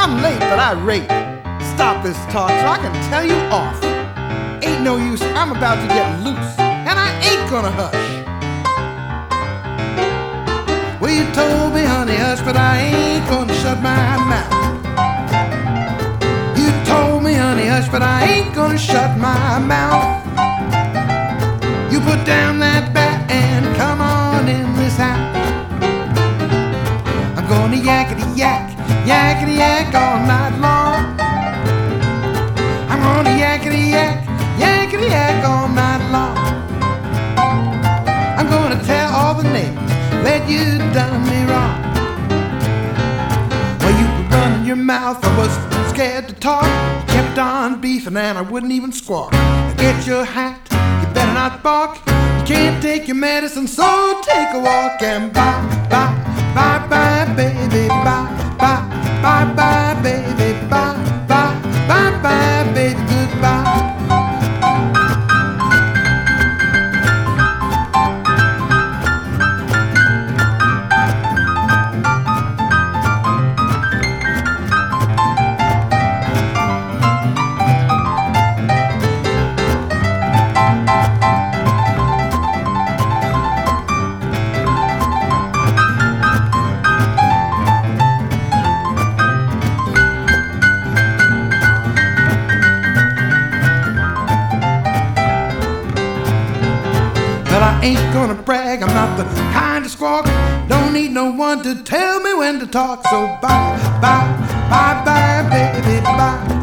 I'm late, but I rate. Stop this talk so I can tell you off. Ain't no use, I'm about to get loose, and I ain't gonna hush. Well, you told me, honey, hush, but I ain't gonna shut my mouth. You told me, honey, hush, but I ain't gonna shut my mouth. You put down that bat and come on in this house. I'm gonna yakety yak, yakety yak all night long. I'm gonna yakety yak, yakety yak all night long. I'm gonna tell all the neighbors that you done me wrong. Well, you were running your mouth, I was scared to talk. You kept on beefing and I wouldn't even squawk. Now get your hat, you better not balk. You can't take your medicine, so take a walk. And bye, bye, bye, bye, baby, bye, bye, bye, bye, baby, bye, bye, bye, bye, baby, goodbye. But I ain't gonna brag, I'm not the kind to squawk. Don't need no one to tell me when to talk. So bye, bye, bye, bye, baby, bye.